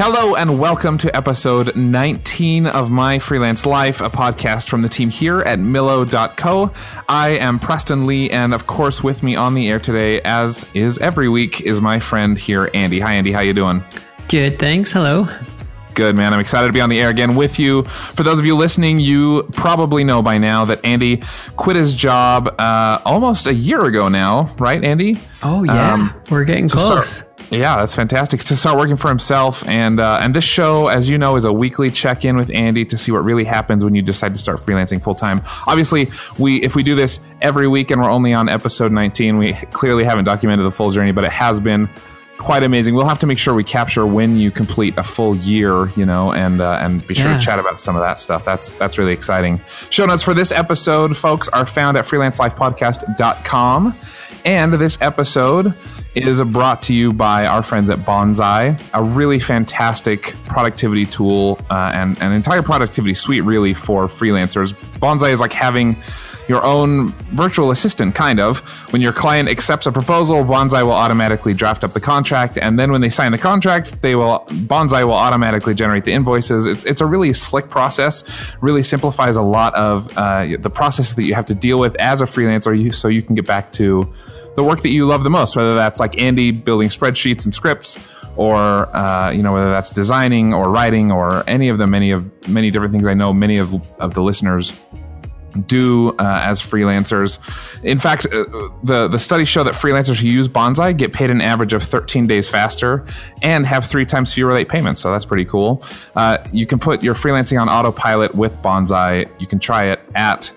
Hello and welcome to episode 19 of My Freelance Life, a podcast from the team here at Millo.co. I am Preston Lee, and of course with me on the air today, as is every week, is my friend here, Andy. Hi, Andy. How you doing? Good, thanks. Hello. Good, man. I'm excited to be on the air again with you. For those of you listening, you probably know by now that Andy quit his job almost a year ago now, right, Andy? Oh, yeah. We're getting close. Yeah, that's fantastic. To start working for himself. And this show, as you know, is a weekly check-in with Andy to see what really happens when you decide to start freelancing full-time. Obviously, if we do this every week and we're only on episode 19, we clearly haven't documented the full journey, but it has been quite amazing. We'll have to make sure we capture when you complete a full year, you know, and be sure to chat about some of that stuff. That's really exciting. Show notes for this episode, folks, are found at freelancelifepodcast.com. And this episode is brought to you by our friends at Bonsai, a really fantastic productivity tool and an entire productivity suite, really, for freelancers. Bonsai is like having your own virtual assistant, kind of. When your client accepts a proposal, Bonsai will automatically draft up the contract, and then when they sign the contract, Bonsai will automatically generate the invoices. It's a really slick process, really simplifies a lot of the process that you have to deal with as a freelancer, so you can get back to the work that you love the most, whether that's like Andy building spreadsheets and scripts, or whether that's designing or writing or any of the many different things I know many of the listeners do as freelancers. In fact, the studies show that freelancers who use Bonsai get paid an average of 13 days faster and have 3 times fewer late payments. So that's pretty cool. You can put your freelancing on autopilot with Bonsai. You can try it at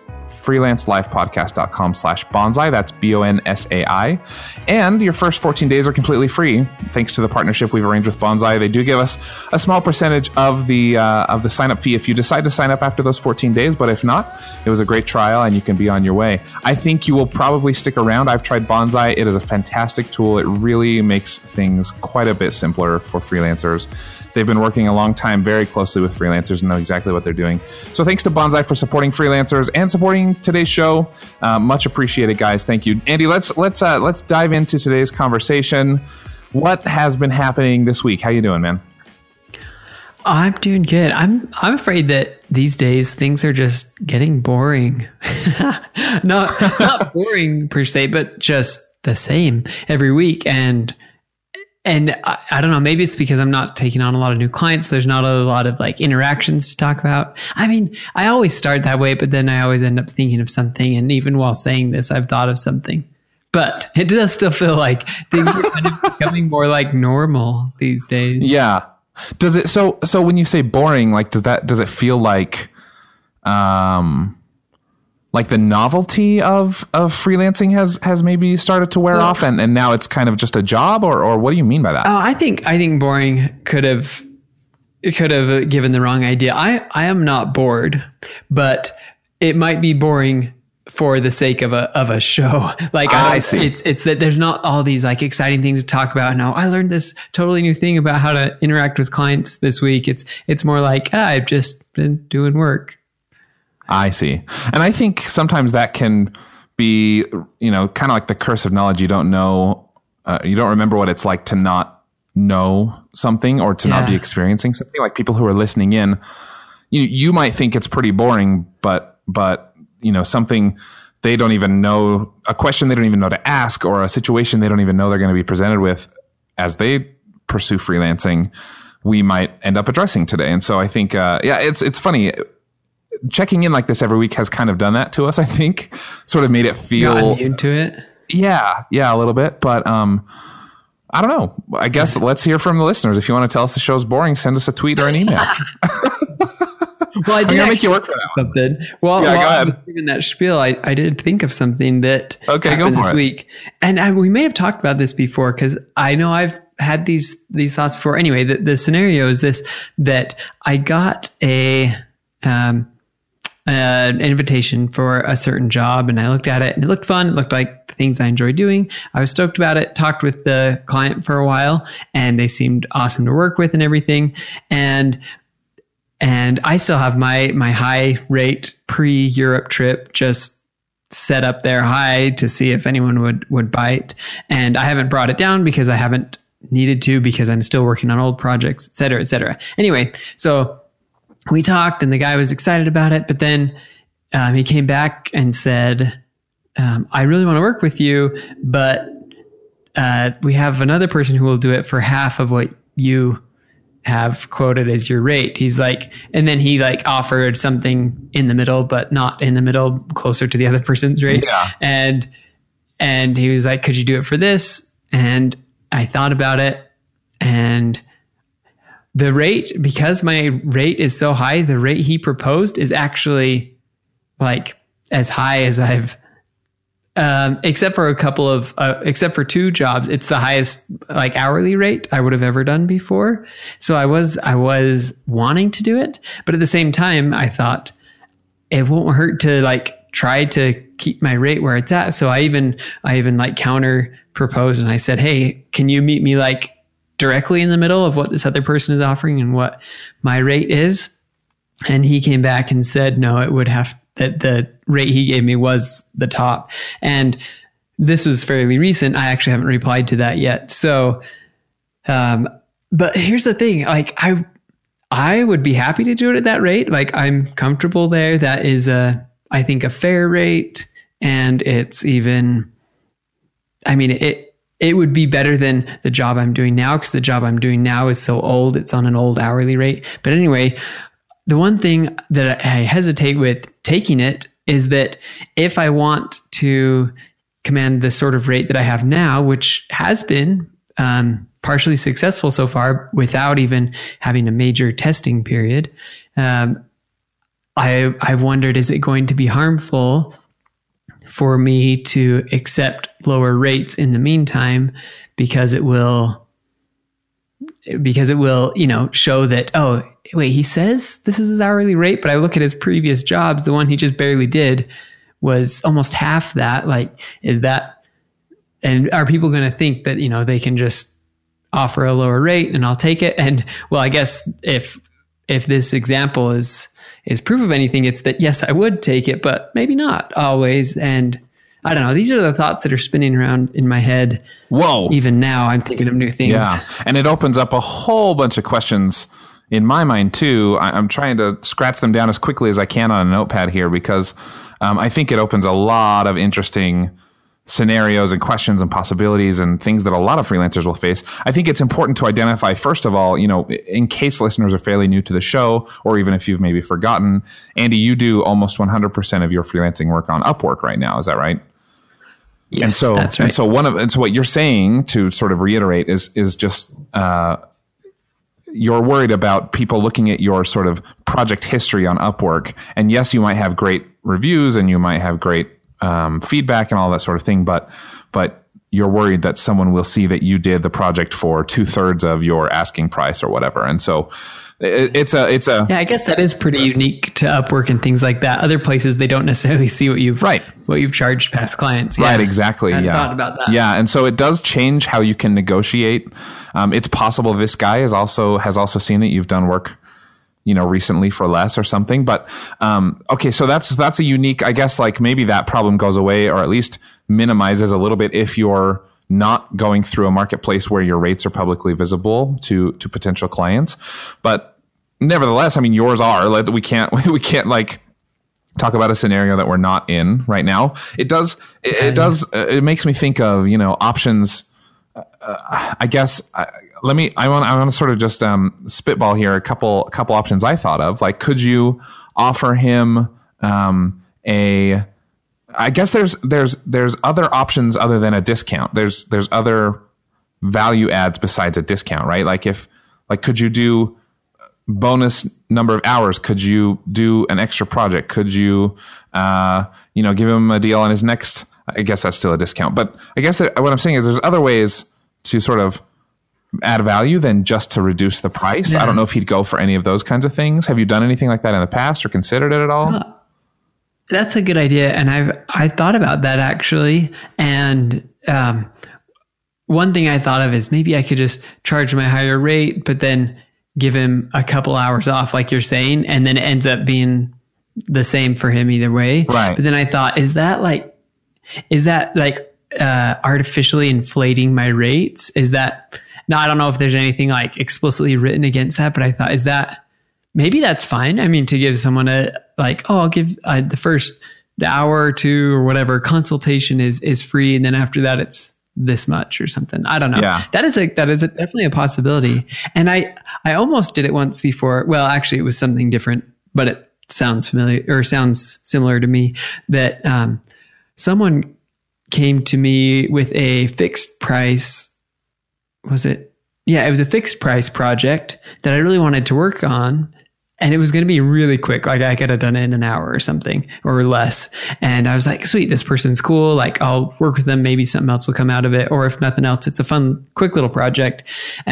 freelancelifepodcast.com/bonsai. That's BONSAI. And your first 14 days are completely free, thanks to the partnership we've arranged with Bonsai. They do give us a small percentage of the sign-up fee if you decide to sign up after those 14 days. But if not, it was a great trial and you can be on your way. I think you will probably stick around. I've tried Bonsai. It is a fantastic tool. It really makes things quite a bit simpler for freelancers. They've been working a long time very closely with freelancers and know exactly what they're doing. So thanks to Bonsai for supporting freelancers and supporting today's show. Much appreciated, guys. Thank you. Andy, let's dive into today's conversation. What has been happening this week? How you doing, man? I'm doing good. I'm afraid that these days things are just getting boring. not boring per se, but just the same every week. And I don't know, maybe it's because I'm not taking on a lot of new clients. There's not a lot of like interactions to talk about. I mean, I always start that way, but then I always end up thinking of something. And even while saying this, I've thought of something. But it does still feel like things are kind of becoming more like normal these days. Yeah. Does it? So when you say boring, like, does it feel like the novelty of freelancing has maybe started to wear off and now it's kind of just a job, or what do you mean by that? Oh, I think boring could have given the wrong idea. I am not bored, but it might be boring for the sake of a show. Like I see. It's that there's not all these like exciting things to talk about. No, I learned this totally new thing about how to interact with clients this week. It's more like, I've just been doing work. I see. And I think sometimes that can be, kind of like the curse of knowledge. You don't know, you don't remember what it's like to not know something or to not be experiencing something. Like people who are listening in, you might think it's pretty boring, but something they don't even know, a question they don't even know to ask, or a situation they don't even know they're going to be presented with as they pursue freelancing, we might end up addressing today. And so I think, it's funny. Checking in like this every week has kind of done that to us, I think. Sort of made it feel into it. Yeah, a little bit. But I don't know. I guess let's hear from the listeners. If you want to tell us the show's boring, send us a tweet or an email. Well, I did make you work for that something. Well, go ahead. I was giving that spiel, I did think of something that happened this week. And we may have talked about this before, because I know I've had these thoughts before. Anyway, the scenario is this, that I got an invitation for a certain job, and I looked at it and it looked fun. It looked like the things I enjoy doing. I was stoked about it, talked with the client for a while, and they seemed awesome to work with and everything. And I still have my high rate pre-Europe trip just set up there high to see if anyone would bite. And I haven't brought it down because I haven't needed to because I'm still working on old projects, et cetera, et cetera. Anyway, so we talked and the guy was excited about it, but then he came back and said, I really want to work with you, but we have another person who will do it for half of what you have quoted as your rate. He's like, and then he like offered something in the middle, but not in the middle, closer to the other person's rate. Yeah. And he was like, could you do it for this? And I thought about it, and the rate, because my rate is so high, the rate he proposed is actually like as high as I've, except for 2 jobs, it's the highest like hourly rate I would have ever done before. So I was wanting to do it, but at the same time, I thought it won't hurt to like try to keep my rate where it's at. So I even like counter proposed, and I said, hey, can you meet me like directly in the middle of what this other person is offering and what my rate is? And he came back and said, no, it would have, that the rate he gave me was the top. And this was fairly recent. I actually haven't replied to that yet. So, but here's the thing, like I would be happy to do it at that rate. Like I'm comfortable there. That is I think a fair rate. And it's even, I mean, it would be better than the job I'm doing now, because the job I'm doing now is so old. It's on an old hourly rate. But anyway, the one thing that I hesitate with taking it is that if I want to command the sort of rate that I have now, which has been partially successful so far without even having a major testing period, I've wondered, is it going to be harmful for me to accept lower rates in the meantime, because it will, show that, oh, wait, he says this is his hourly rate, but I look at his previous jobs, the one he just barely did was almost half that. Like, is that, and are people going to think that, they can just offer a lower rate and I'll take it? And well, I guess if this example is proof of anything, it's that, yes, I would take it, but maybe not always. And I don't know. These are the thoughts that are spinning around in my head. Whoa. Even now I'm thinking of new things. Yeah. And it opens up a whole bunch of questions in my mind too. I'm trying to scratch them down as quickly as I can on a notepad here, because I think it opens a lot of interesting scenarios and questions and possibilities and things that a lot of freelancers will face. I think it's important to identify, first of all, in case listeners are fairly new to the show, or even if you've maybe forgotten, Andy, you do almost 100% of your freelancing work on Upwork right now. Is that right? Yes, that's right. And so what you're saying, to sort of reiterate, is just you're worried about people looking at your sort of project history on Upwork. And yes, you might have great reviews and you might have great feedback and all that sort of thing, but you're worried that someone will see that you did the project for 2/3 of your asking price or whatever. And so it's a yeah, I guess that is pretty unique to Upwork and things like that. Other places, they don't necessarily see what you've charged past clients. Yeah. Right. Exactly. I hadn't thought about that. Yeah. And so it does change how you can negotiate. It's possible this guy has also seen that you've done work, recently for less or something. But, okay. So that's a unique, I guess, like maybe that problem goes away, or at least minimizes a little bit if you're not going through a marketplace where your rates are publicly visible to potential clients. But nevertheless, I mean, yours are. We can't like talk about a scenario that we're not in right now. It makes me think of, options. I guess I want to sort of just spitball here a couple options I thought of. Like, could you offer him I guess there's other options other than a discount. There's other value adds besides a discount, right? Could you do bonus number of hours? Could you do an extra project? Could you give him a deal on his next? I guess that's still a discount, but I guess what I'm saying is there's other ways to sort of add value than just to reduce the price. Yeah. I don't know if he'd go for any of those kinds of things. Have you done anything like that in the past or considered it at all? That's a good idea. And I thought about that actually. And one thing I thought of is maybe I could just charge my higher rate, but then give him a couple hours off, like you're saying, and then it ends up being the same for him either way. Right. But then I thought, is that like artificially inflating my rates? Is that, now I don't know if there's anything like explicitly written against that, but I thought, maybe that's fine. I mean, to give someone I'll give the first hour or two or whatever consultation is free. And then after that, it's this much or something. I don't know. Yeah. That is definitely a possibility. And I almost did it once before. Well, actually it was something different, but it sounds familiar or sounds similar to me, that someone came to me with a fixed price. Was it? Yeah, it was a fixed price project that I really wanted to work on. And it was going to be really quick. Like I could have done it in an hour or something or less. And I was like, sweet, this person's cool. Like I'll work with them. Maybe something else will come out of it. Or if nothing else, it's a fun, quick little project.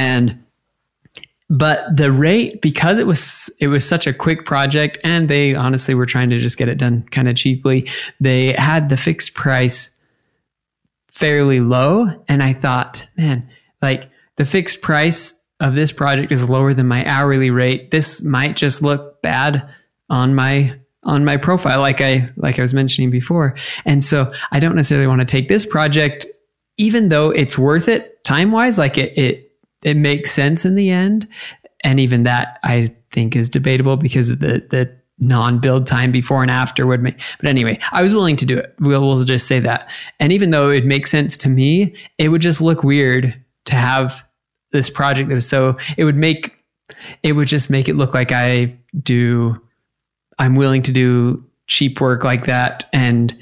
But the rate, because it was such a quick project and they honestly were trying to just get it done kind of cheaply, they had the fixed price fairly low. And I thought, man, like the fixed price of this project is lower than my hourly rate. This might just look bad on my profile, like I was mentioning before. And so I don't necessarily want to take this project, even though it's worth it time-wise, like it makes sense in the end. And even that I think is debatable because of the non-build time before and after would make. But anyway, I was willing to do it. We'll just say that. And even though it makes sense to me, it would just look weird to have this project that was it would just make it look like I'm willing to do cheap work like that. And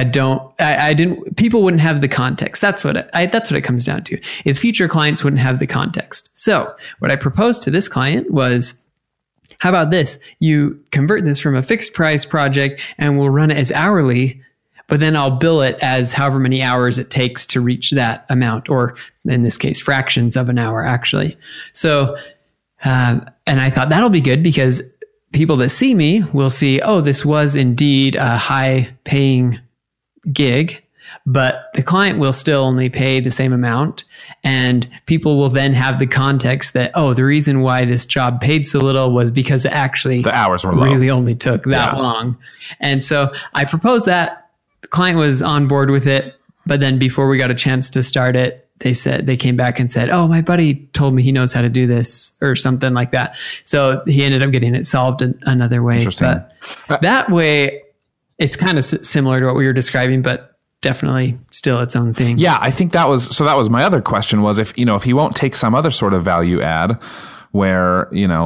people wouldn't have the context. That's what it comes down to, is future clients wouldn't have the context. So what I proposed to this client was, how about this? You convert this from a fixed price project and we'll run it as hourly, but then I'll bill it as however many hours it takes to reach that amount, or in this case, fractions of an hour, actually. So, and I thought that'll be good because people that see me will see, oh, this was indeed a high paying gig, but the client will still only pay the same amount. And people will then have the context that, oh, the reason why this job paid so little was because it actually the hours were really only took that long. And so I proposed that. The client was on board with it, but then before we got a chance to start it, they came back and said, oh, my buddy told me he knows how to do this or something like that. So he ended up getting it solved in another way. But that way, it's kind of similar to what we were describing, but definitely still its own thing. Yeah, I think that was my other question was if he won't take some other sort of value add where,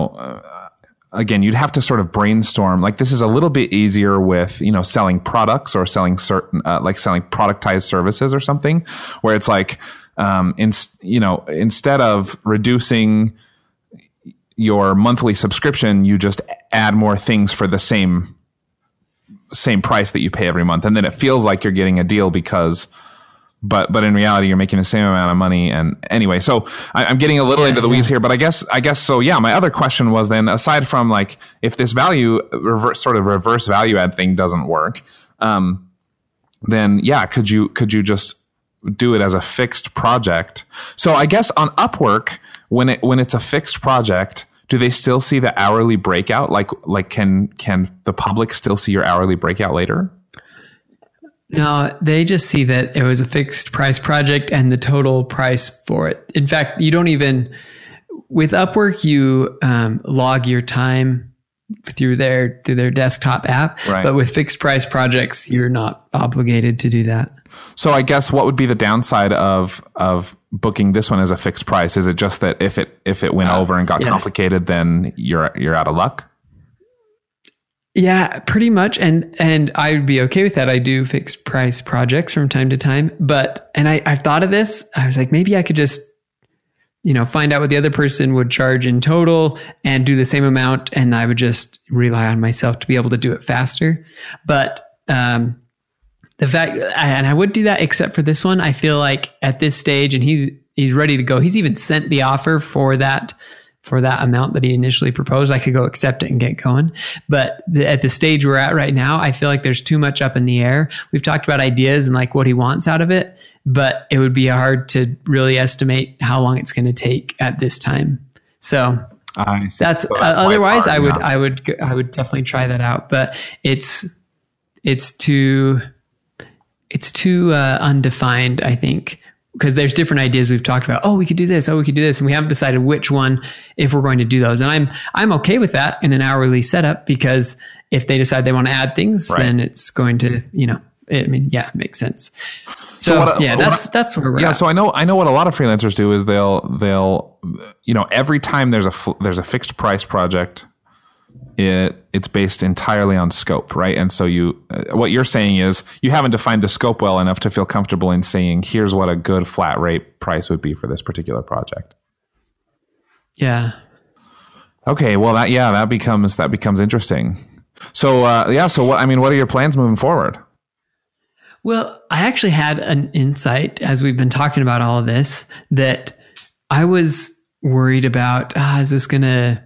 again, you'd have to sort of brainstorm. Like this is a little bit easier with, selling products or selling certain, selling productized services or something where it's like, instead of reducing your monthly subscription, you just add more things for the same price that you pay every month. And then it feels like you're getting a deal but in reality, you're making the same amount of money. And anyway, so I'm getting a little into the weeds here, but I guess so. Yeah. My other question was then, aside from like, if this reverse value add thing doesn't work, then yeah, could you just do it as a fixed project? So I guess on Upwork, when it's a fixed project, do they still see the hourly breakout? Like can the public still see your hourly breakout later? No, they just see that it was a fixed price project and the total price for it. In fact, you don't even, with Upwork, you log your time through their desktop app. Right. But with fixed price projects, you're not obligated to do that. So I guess what would be the downside of booking this one as a fixed price? Is it just that if it went over and got complicated, then you're out of luck? Yeah, pretty much. And I would be okay with that. I do fixed price projects from time to time, I've thought of this. I was like, maybe I could just, find out what the other person would charge in total and do the same amount. And I would just rely on myself to be able to do it faster. But, the fact, and I would do that except for this one, I feel like at this stage, and he's ready to go. He's even sent the offer for that amount that he initially proposed. I could go accept it and get going. But at the stage we're at right now, I feel like there's too much up in the air. We've talked about ideas and like what he wants out of it, but it would be hard to really estimate how long it's going to take at this time. So that's otherwise hard, I would definitely try that out, but it's too undefined, I think, because there's different ideas we've talked about. Oh, we could do this. Oh, we could do this. And we haven't decided which one, if we're going to do those. And I'm okay with that in an hourly setup, because if they decide they want to add things, then it's going to, it makes sense. So that's where we're at. So I know what a lot of freelancers do is they'll every time there's a fixed price project, it's based entirely on scope, right? And so what you're saying is you haven't defined the scope well enough to feel comfortable in saying, here's what a good flat rate price would be for this particular project. Yeah. Okay. Well, that becomes interesting. So, what are your plans moving forward? Well, I actually had an insight as we've been talking about all of this that I was worried about, is this going to,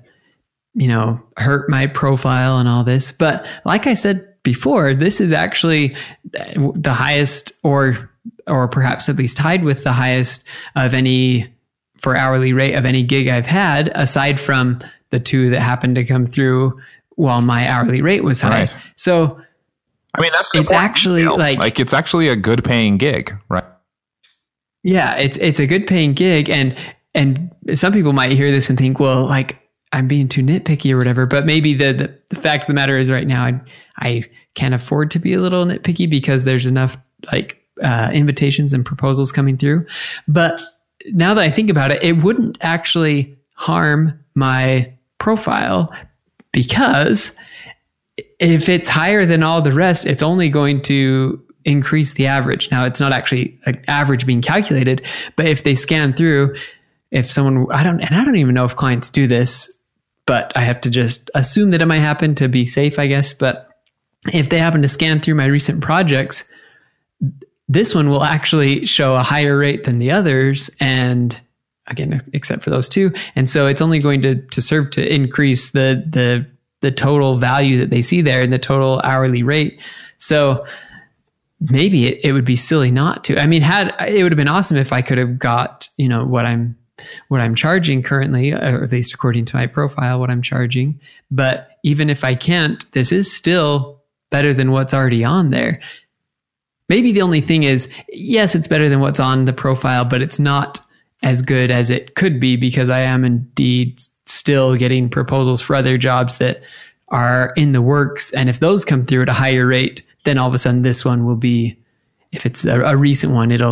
hurt my profile and all this? But like I said before, this is actually the highest or perhaps at least tied with the highest of any for hourly rate of any gig I've had, aside from the two that happened to come through while my hourly rate was high. Right. So, I mean, it's actually like it's actually a good paying gig, right? Yeah, it's a good paying gig, and some people might hear this and think, well, like I'm being too nitpicky or whatever. But maybe the fact of the matter is, right now I can't afford to be a little nitpicky because there's enough invitations and proposals coming through. But now that I think about it, it wouldn't actually harm my profile, because if it's higher than all the rest, it's only going to increase the average. Now, it's not actually an average being calculated, but if they scan through, if someone, I don't even know if clients do this, but I have to just assume that it might happen to be safe, I guess. But if they happen to scan through my recent projects, this one will actually show a higher rate than the others. And again, except for those two. And so it's only going to serve to increase the total value that they see there and the total hourly rate. So maybe it would be silly not to. I mean, it would have been awesome if I could have got, what I'm charging currently, or at least according to my profile, what I'm charging. But even if I can't, this is still better than what's already on there. Maybe the only thing is, yes, it's better than what's on the profile, but it's not as good as it could be, because I am indeed still getting proposals for other jobs that are in the works. And if those come through at a higher rate, then all of a sudden this one will be, if it's a recent one, it'll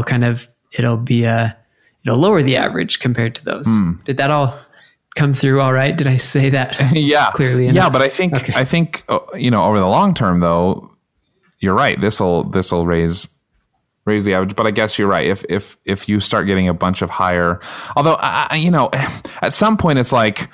lower the average compared to those. Did that all come through all right? Did I say that clearly enough? Yeah, but I think over the long term though, you're right. This'll raise the average, but I guess you're right. If you start getting a bunch of higher, although at some point it's like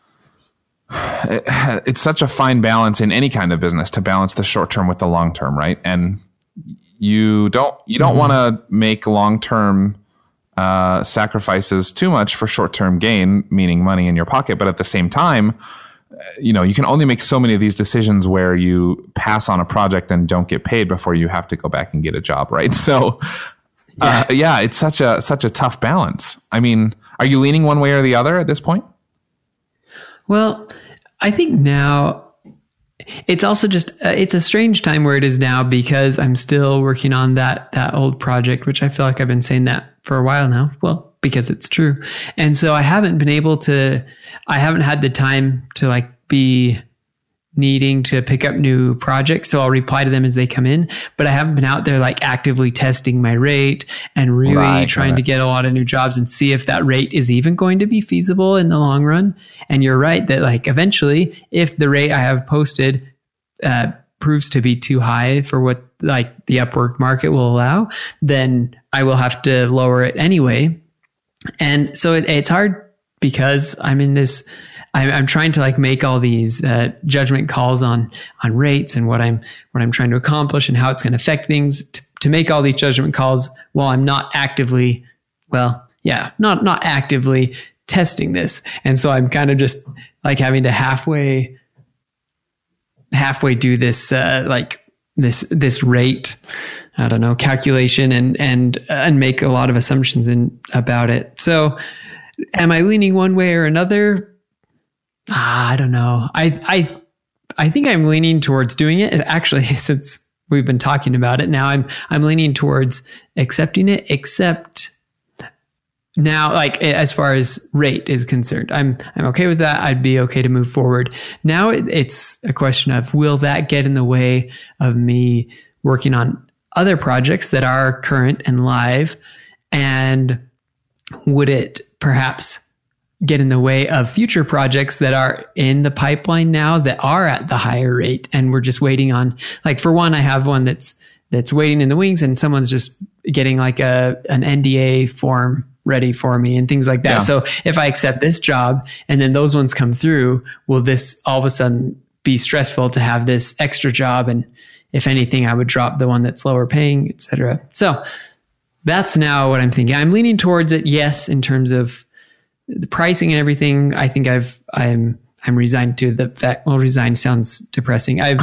it's such a fine balance in any kind of business to balance the short term with the long term, right? And you don't want to make long term sacrifices too much for short term gain, meaning money in your pocket, but at the same time, you can only make so many of these decisions where you pass on a project and don't get paid before you have to go back and get a job, right? So, it's such a tough balance. I mean, are you leaning one way or the other at this point? Well, I think now it's also just it's a strange time where it is now, because I'm still working on that old project, which I feel like I've been saying that for a while now. Well, because it's true. And so I haven't had the time to be needing to pick up new projects. So I'll reply to them as they come in, but I haven't been out there actively testing my rate and really trying to get a lot of new jobs and see if that rate is even going to be feasible in the long run. And you're right that eventually, if the rate I have posted proves to be too high for what the Upwork market will allow, then I will have to lower it anyway. And so it's hard, because I'm in this, I'm trying to make all these judgment calls on rates and what I'm trying to accomplish and how it's going to affect things, to make all these judgment calls while I'm not actively, not actively testing this. And so I'm kind of just having to halfway do this, this rate, I don't know, calculation and make a lot of assumptions about it. So am I leaning one way or another? I don't know. I think I'm leaning towards doing it. Actually, since we've been talking about it now, I'm leaning towards accepting it, except now, like as far as rate is concerned, I'm okay with that. I'd be okay to move forward. Now it's a question of, will that get in the way of me working on other projects that are current and live? And would it perhaps get in the way of future projects that are in the pipeline now that are at the higher rate? And we're just waiting on, like, for one, I have one that's waiting in the wings, and someone's just getting like an NDA form ready for me and things like that. Yeah. So if I accept this job and then those ones come through, will this all of a sudden be stressful to have this extra job? And if anything, I would drop the one that's lower paying, et cetera. So that's now what I'm thinking. I'm leaning towards it. Yes. In terms of the pricing and everything, I think I'm resigned to the fact. Well, resigned sounds depressing. I've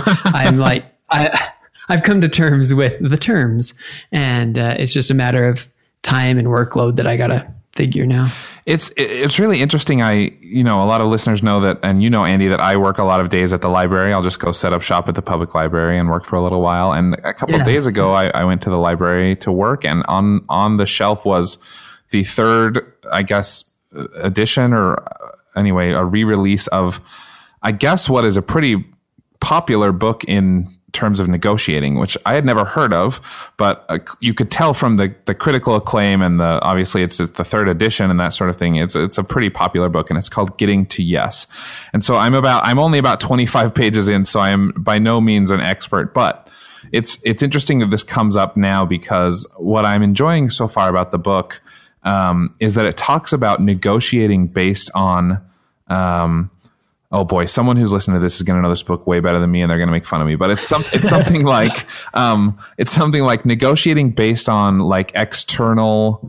come to terms with the terms, and it's just a matter of time and workload that I gotta figure now. It's really interesting. A lot of listeners know that, and Andy, that I work a lot of days at the library. I'll just go set up shop at the public library and work for a little while. And a couple of days ago, I went to the library to work, and on the shelf was the third, I guess, edition, or anyway, a re-release of, I guess, what is a pretty popular book in terms of negotiating, which I had never heard of, but you could tell from the critical acclaim, and obviously it's the third edition and that sort of thing. It's a pretty popular book, and it's called Getting to Yes. And so I'm only about 25 pages in, so I am by no means an expert, but it's interesting that this comes up now, because what I'm enjoying so far about the book is that it talks about negotiating based on, oh boy, someone who's listening to this is going to know this book way better than me, and they're going to make fun of me. But it's something like negotiating based on like external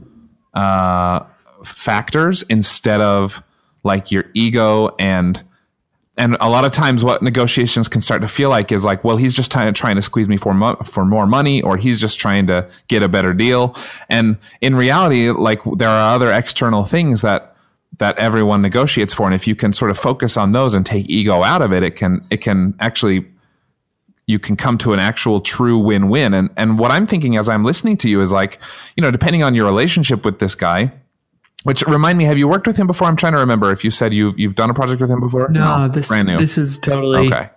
factors instead of like your ego, and a lot of times what negotiations can start to feel like is like, well, he's just trying to squeeze me for more money, or he's just trying to get a better deal. And in reality, like, there are other external things that everyone negotiates for. And if you can sort of focus on those and take ego out of it, it can actually, you can come to an actual true win-win. And what I'm thinking as I'm listening to you is like, depending on your relationship with this guy, which, remind me, have you worked with him before? I'm trying to remember if you said you've done a project with him before. No, brand new. This is totally okay.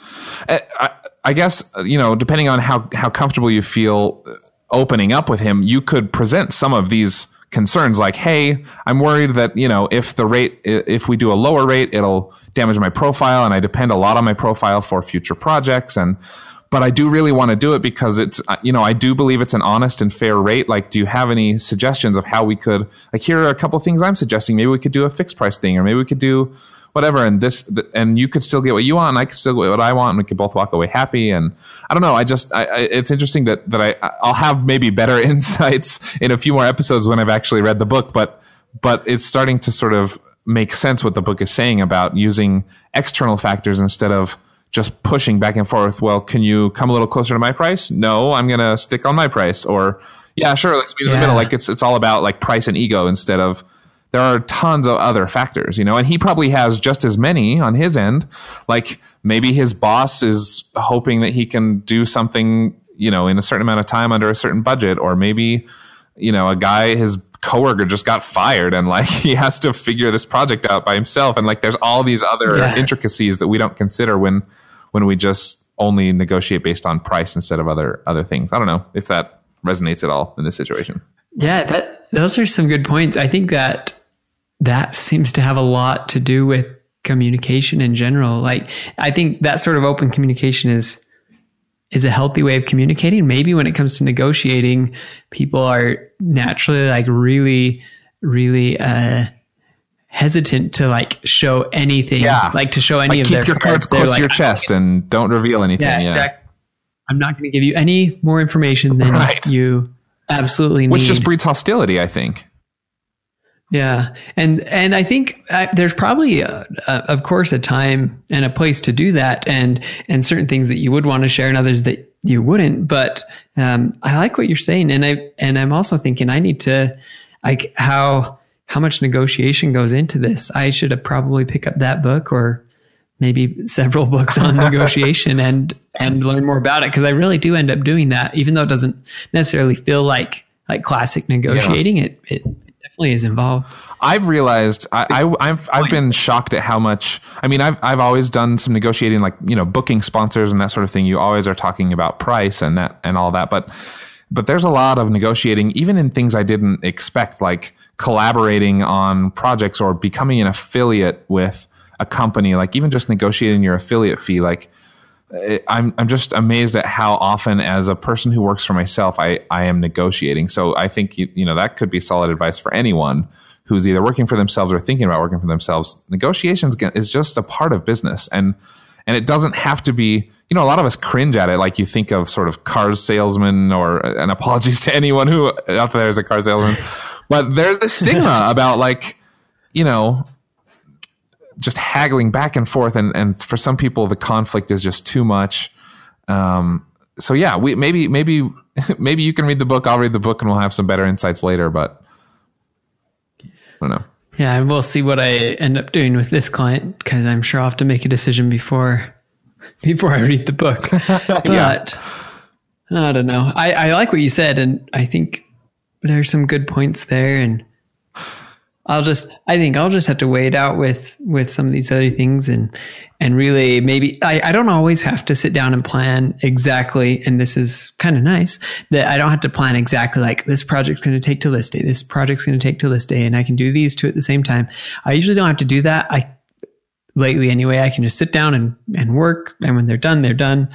I guess, depending on how comfortable you feel opening up with him, you could present some of these concerns, like, hey, I'm worried that, if we do a lower rate, it'll damage my profile, and I depend a lot on my profile for future projects. But I do really want to do it because it's, I do believe it's an honest and fair rate. Like, do you have any suggestions of how we could, like, here are a couple of things I'm suggesting. Maybe we could do a fixed price thing, or maybe we could do whatever. And you could still get what you want, and I could still get what I want, and we could both walk away happy. And I don't know. It's interesting that I'll have maybe better insights in a few more episodes when I've actually read the book, but it's starting to sort of make sense what the book is saying about using external factors instead of just pushing back and forth. Well, can you come a little closer to my price? No, I'm going to stick on my price. Or, yeah, sure, let's meet in the middle. Like, it's all about like price and ego instead of, there are tons of other factors, and he probably has just as many on his end. Like, maybe his boss is hoping that he can do something, in a certain amount of time under a certain budget, or maybe, a guy, his coworker just got fired, and like, he has to figure this project out by himself. And like, there's all these other intricacies that we don't consider when we just only negotiate based on price instead of other things. I don't know if that resonates at all in this situation. Yeah, those are some good points. I think that seems to have a lot to do with communication in general. Like, I think that sort of open communication is a healthy way of communicating. Maybe when it comes to negotiating, people are naturally like really, really hesitant to like show anything, like to show any of their cards. Keep your cards close to your chest and don't reveal anything. Yeah, exactly. I'm not going to give you any more information than you absolutely need. Which just breeds hostility, I think. Yeah. And I think there's probably, of course, a time and a place to do that, and certain things that you would want to share and others that you wouldn't. But I like what you're saying. And I'm also thinking I need to, like, how much negotiation goes into this. I should have probably pick up that book, or maybe several books on negotiation and learn more about it. Because I really do end up doing that, even though it doesn't necessarily feel like classic negotiating. It definitely is involved. I've realized I've been shocked at how much. I mean, I've always done some negotiating, like, you know, booking sponsors and that sort of thing. You always are talking about price and that and all that, but there's a lot of negotiating, even in things I didn't expect, like collaborating on projects or becoming an affiliate with a company, like even just negotiating your affiliate fee. Like, I'm just amazed at how often, as a person who works for myself, I am negotiating. So I think, you know, that could be solid advice for anyone who's either working for themselves or thinking about working for themselves. Negotiations is just a part of business, and it doesn't have to be, you know, a lot of us cringe at it. Like, you think of sort of car salesman, or an apologies to anyone who out there is a car salesman, but there's this stigma about, like, you know, just haggling back and forth. And for some people, the conflict is just too much. So yeah, maybe you can read the book. I'll read the book and we'll have some better insights later, but I don't know. Yeah. And we'll see what I end up doing with this client, because I'm sure I'll have to make a decision before I read the book. But yeah. I don't know. I like what you said, and I think there's some good points there, and I think I'll just have to weigh it out with some of these other things, and really maybe I don't always have to sit down and plan exactly. And this is kind of nice that I don't have to plan exactly, like, this project's going to take till this day, this project's going to take till this day, and I can do these two at the same time. I usually don't have to do that. Lately anyway, I can just sit down and work, and when they're done, they're done.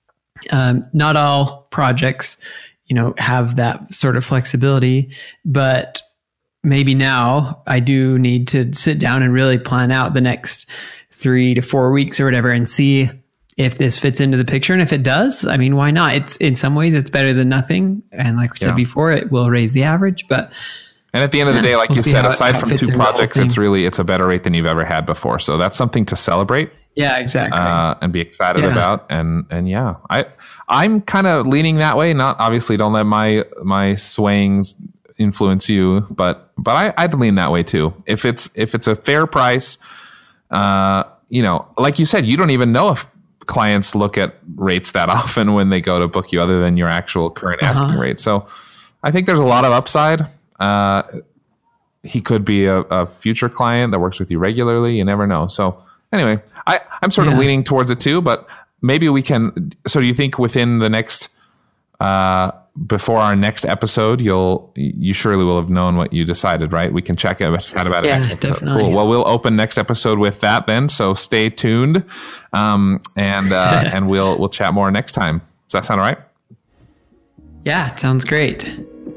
Not all projects, you know, have that sort of flexibility, but maybe now I do need to sit down and really plan out the next 3 to 4 weeks or whatever, and see if this fits into the picture. And if it does, I mean, why not? It's, in some ways, it's better than nothing. And like we said before, it will raise the average, but. And at the end of the day, like you said, aside from 2 projects, it's a better rate than you've ever had before. So that's something to celebrate. Yeah, exactly. And be excited about. And yeah, I'm kind of leaning that way. Not obviously, don't let my swayings influence you, but I'd lean that way too. If it's a fair price, you know, like you said, you don't even know if clients look at rates that often when they go to book you, other than your actual current asking rate. So I think there's a lot of upside. He could be a future client that works with you regularly. You never know. So anyway, I'm sort of leaning towards it too, but maybe we can. So do you think within the next, before our next episode, you surely will have known what you decided, right? We can chat about it next episode. Definitely. Cool. Well, we'll open next episode with that then. So stay tuned, and we'll chat more next time. Does that sound all right? Yeah, it sounds great.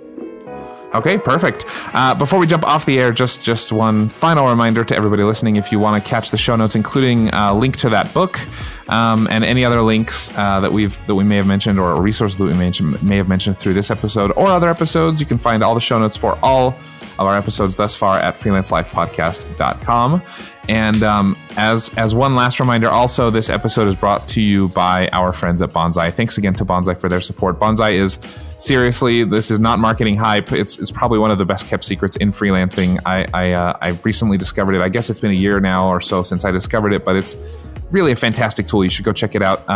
Okay, perfect. Before we jump off the air, just one final reminder to everybody listening. If you want to catch the show notes, including a link to that book, and any other links that we may have mentioned, or resources that we may have mentioned through this episode or other episodes, you can find all the show notes for all of our episodes thus far at freelancelifepodcast.com. And as one last reminder, also, this episode is brought to you by our friends at Bonsai. Thanks again to Bonsai for their support. Bonsai is, seriously, this is not marketing hype. It's probably one of the best kept secrets in freelancing. I recently discovered it. I guess it's been a year now or so since I discovered it, but it's really a fantastic tool. You should go check it out.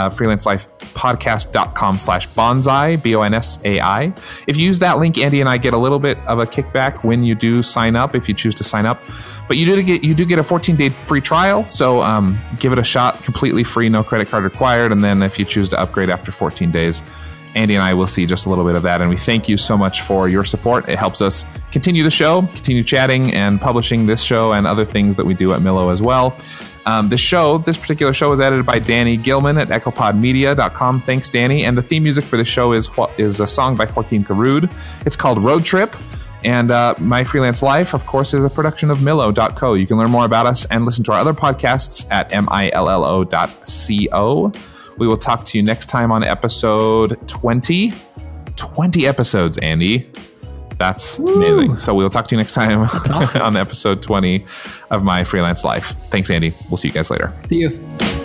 freelancelifepodcast.com/bonsai, BONSAI. If you use that link, Andy and I get a little bit of a kickback when you do sign up, if you choose to sign up. But you do get a 14-day free trial. So give it a shot, completely free, no credit card required. And then if you choose to upgrade after 14 days, Andy and I will see just a little bit of that. And we thank you so much for your support. It helps us continue the show, continue chatting and publishing this show and other things that we do at Millo as well. This particular show was edited by Danny Gilman at echopodmedia.com. Thanks, Danny. And the theme music for the show is a song by Joaquin Carud. It's called Road Trip. And My Freelance Life, of course, is a production of Millo.co. You can learn more about us and listen to our other podcasts at millo.co. We will talk to you next time on episode 20. 20 episodes, Andy. That's amazing. So we'll talk to you next time on episode 20 of My Freelance Life. Thanks, Andy. We'll see you guys later. See you.